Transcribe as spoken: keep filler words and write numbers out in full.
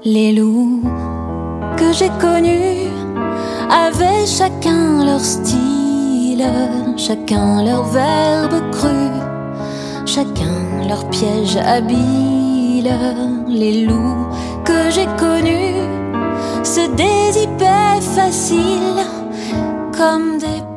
Les loups que j'ai connus avaient chacun leur style, chacun leur verbe cru, chacun leur piège habile. Les loups que j'ai connus se dézipaient facile comme des